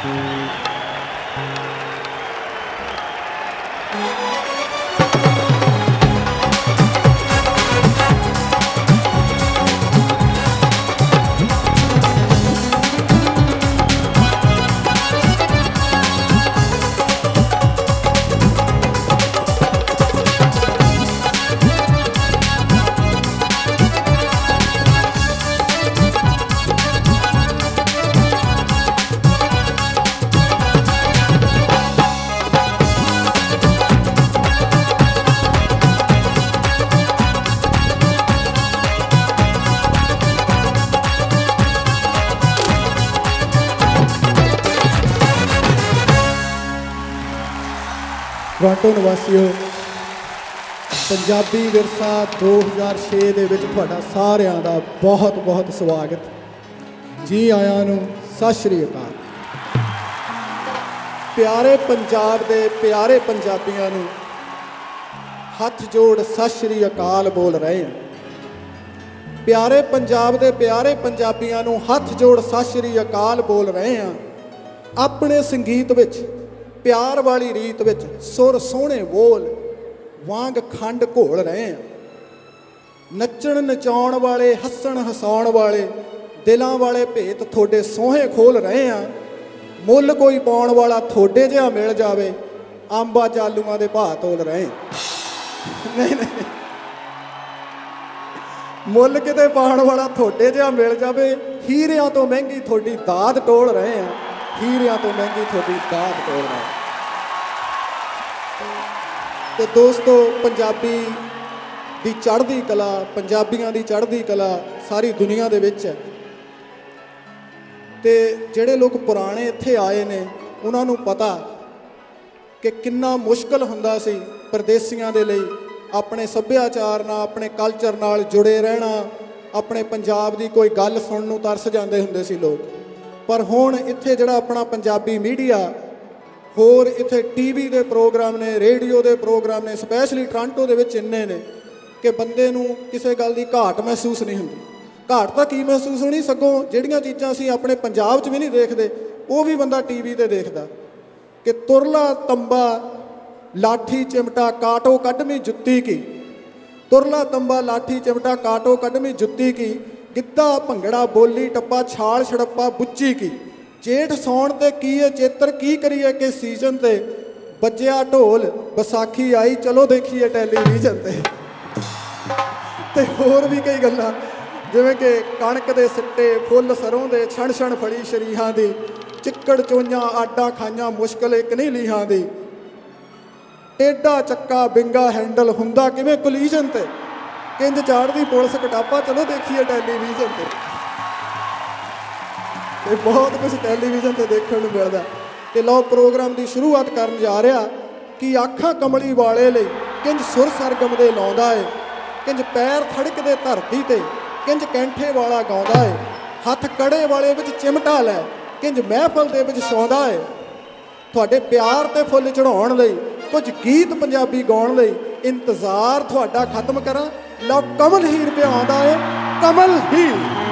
Toronto ਨਿਵਾਸੀਓ, Punjabi ਵਿਰਸਾ 2006 ਦੇ ਵਿੱਚ ਤੁਹਾਡਾ ਸਾਰਿਆਂ ਦਾ ਬਹੁਤ ਬਹੁਤ ਸਵਾਗਤ। ਜੀ ਆਇਆਂ ਨੂੰ ਸਤਿ ਸ਼੍ਰੀ ਅਕਾਲ। ਪਿਆਰੇ ਪੰਜਾਬ ਦੇ ਪਿਆਰੇ ਪੰਜਾਬੀਆਂ ਨੂੰ ਹੱਥ ਜੋੜ ਸਤਿ ਸ਼੍ਰੀ ਅਕਾਲ ਬੋਲ ਰਹੇ ਹਾਂ। ਪਿਆਰੇ ਪੰਜਾਬ ਦੇ ਪਿਆਰੇ ਪੰਜਾਬੀਆਂ ਨੂੰ ਹੱਥ ਜੋੜ ਸਤਿ ਸ਼੍ਰੀ ਅਕਾਲ ਬੋਲ ਰਹੇ ਹਾਂ। ਆਪਣੇ ਸੰਗੀਤ ਵਿੱਚ ਪਿਆਰ ਵਾਲੀ ਰੀਤ ਵਿੱਚ ਸੁਰ ਸੋਹਣੇ ਬੋਲ ਵਾਂਗ ਖੰਡ ਘੋਲ ਰਹੇ ਹਾਂ। ਨੱਚਣ ਨਚਾਉਣ ਵਾਲੇ, ਹੱਸਣ ਹਸਾਉਣ ਵਾਲੇ, ਦਿਲਾਂ ਵਾਲੇ ਭੇਤ ਤੁਹਾਡੇ ਸੋਹੇ ਖੋਲ ਰਹੇ ਹਾਂ। ਮੁੱਲ ਕੋਈ ਪਾਉਣ ਵਾਲਾ ਤੁਹਾਡੇ ਜਿਹਾ ਮਿਲ ਜਾਵੇ, ਅੰਬਾਂ ਚਾਲੂਆਂ ਦੇ ਭਾਅ ਤੋਲ ਰਹੇ ਹਾਂ। ਨਹੀਂ ਨਹੀਂ, ਮੁੱਲ ਕਿਤੇ ਪਾਉਣ ਵਾਲਾ ਤੁਹਾਡੇ ਜਿਹਾ ਮਿਲ ਜਾਵੇ, ਹੀਰਿਆਂ ਤੋਂ ਮਹਿੰਗੀ ਤੁਹਾਡੀ ਦਾਦ ਟੋਲ ਰਹੇ ਹਾਂ। ਹੀਰਿਆਂ ਤੋਂ ਮਹਿੰਗੀ ਤੁਹਾਡੀ ਦਾਦ ਟੋਲ ਰਹੇ ਹਾਂ। ਤੇ ਦੋਸਤੋ, ਪੰਜਾਬੀ ਦੀ ਚੜ੍ਹਦੀ ਕਲਾ, ਪੰਜਾਬੀਆਂ ਦੀ ਚੜ੍ਹਦੀ ਕਲਾ ਸਾਰੀ ਦੁਨੀਆ ਦੇ ਵਿੱਚ ਹੈ। ਤੇ ਜਿਹੜੇ ਲੋਕ ਪੁਰਾਣੇ ਇੱਥੇ ਆਏ ਨੇ ਉਹਨਾਂ ਨੂੰ ਪਤਾ ਕਿ ਕਿੰਨਾ ਮੁਸ਼ਕਲ ਹੁੰਦਾ ਸੀ ਪਰਦੇਸੀਆਂ ਦੇ ਲਈ ਆਪਣੇ ਸੱਭਿਆਚਾਰ ਨਾਲ, ਆਪਣੇ ਕਲਚਰ ਨਾਲ ਜੁੜੇ ਰਹਿਣਾ। ਆਪਣੇ ਪੰਜਾਬ ਦੀ ਕੋਈ ਗੱਲ ਸੁਣਨ ਨੂੰ ਤਰਸ ਜਾਂਦੇ ਹੁੰਦੇ ਸੀ ਲੋਕ। ਪਰ ਹੁਣ ਇੱਥੇ ਜਿਹੜਾ ਆਪਣਾ ਪੰਜਾਬੀ ਮੀਡੀਆ, ਹੋਰ ਇੱਥੇ ਟੀਵੀ ਦੇ ਪ੍ਰੋਗਰਾਮ ਨੇ, ਰੇਡੀਓ ਦੇ ਪ੍ਰੋਗਰਾਮ ਨੇ, ਸਪੈਸ਼ਲੀ ਟੋਰਾਂਟੋ ਦੇ ਵਿੱਚ ਇੰਨੇ ਨੇ ਕਿ ਬੰਦੇ ਨੂੰ ਕਿਸੇ ਗੱਲ ਦੀ ਘਾਟ ਮਹਿਸੂਸ ਨਹੀਂ ਹੁੰਦੀ। ਘਾਟ ਤਾਂ ਕੀ ਮਹਿਸੂਸ ਹੋਣੀ, ਸਗੋਂ ਜਿਹੜੀਆਂ ਚੀਜ਼ਾਂ ਅਸੀਂ ਆਪਣੇ ਪੰਜਾਬ 'ਚ ਵੀ ਨਹੀਂ ਦੇਖਦੇ ਉਹ ਵੀ ਬੰਦਾ ਟੀਵੀ 'ਤੇ ਦੇਖਦਾ। ਕਿ ਤੁਰਲਾ ਤੰਬਾ ਲਾਠੀ ਚਿਮਟਾ ਕਾਟੋ ਕੱਢਵੀਂ ਜੁੱਤੀ ਕੀ, ਤੁਰਲਾ ਤੰਬਾ ਲਾਠੀ ਚਿਮਟਾ ਕਾਟੋ ਕੱਢਵੀਂ ਜੁੱਤੀ ਕੀ, ਗਿੱਧਾ ਭੰਗੜਾ ਬੋਲੀ ਟੱਪਾ ਛਾਲ ਛੜੱਪਾ ਬੁੱਚੀ ਕੀ, ਜੇਠ ਸੌਣ ਤੇ ਕੀ ਹੈ ਚੇਤਰ ਕੀ ਕਰੀਏ ਕਿ ਸੀਜ਼ਨ ਤੇ ਵੱਜਿਆ ਢੋਲ ਵਿਸਾਖੀ ਆਈ ਚਲੋ ਦੇਖੀਏ ਟੈਲੀਵਿਜ਼ਨ ਤੇ ਹੋਰ ਵੀ ਕਈ ਗੱਲਾਂ, ਜਿਵੇਂ ਕਿ ਕਣਕ ਦੇ ਸਿੱਟੇ ਫੁੱਲ ਸਰੋਂ ਦੇ, ਛਣ ਛਣ ਫੜੀ ਸ਼ਰੀਹਾਂ ਦੀ, ਚਿੱਕੜ ਚੋਈਆਂ ਆਡਾਂ ਖਾਈਆਂ ਮੁਸ਼ਕਲ ਇੱਕ ਨਹੀਂ ਲੀਹਾਂ ਦੀ, ਟੇਢਾ ਚੱਕਾ ਬਿੰਗਾ ਹੈਂਡਲ ਹੁੰਦਾ ਕਿਵੇਂ ਕੋਲੀਜਨ ਤੇ, ਕਿੰਜ ਚਾੜਦੀ ਪੁਲਿਸ ਕਟਾਪਾ ਚਲੋ ਦੇਖੀਏ ਟੈਲੀਵਿਜ਼ਨ ਤੇ ਬਹੁਤ ਕੁਝ ਟੈਲੀਵਿਜ਼ਨ 'ਤੇ ਦੇਖਣ ਨੂੰ ਮਿਲਦਾ। ਅਤੇ ਲਓ ਪ੍ਰੋਗਰਾਮ ਦੀ ਸ਼ੁਰੂਆਤ ਕਰਨ ਜਾ ਰਿਹਾ ਕਿ ਆਖਾਂ ਕਮਲੀ ਵਾਲੇ ਲਈ ਕਿੰਜ ਸੁਰ ਸਰਗਮ ਦੇ ਲਾਉਂਦਾ ਏ, ਕਿੰਜ ਪੈਰ ਥੜਕਦੇ ਧਰਤੀ 'ਤੇ, ਕਿੰਜ ਕੈਂਠੇ ਵਾਲਾ ਗਾਉਂਦਾ ਏ, ਹੱਥ ਕੜੇ ਵਾਲੇ ਵਿੱਚ ਚਿਮਟਾ ਲੈ, ਕਿੰਜ ਮਹਿਫਲ ਦੇ ਵਿੱਚ ਛਾਉਂਦਾ ਏ। ਤੁਹਾਡੇ ਪਿਆਰ 'ਤੇ ਫੁੱਲ ਚੜਾਉਣ ਲਈ, ਕੁਝ ਗੀਤ ਪੰਜਾਬੀ ਗਾਉਣ ਲਈ ਇੰਤਜ਼ਾਰ ਤੁਹਾਡਾ ਖਤਮ ਕਰਾਂ। ਲਓ ਕਮਲ ਹੀਰ ਪਿਆ ਆਉਂਦਾ ਏ, ਕਮਲ ਹੀਰ।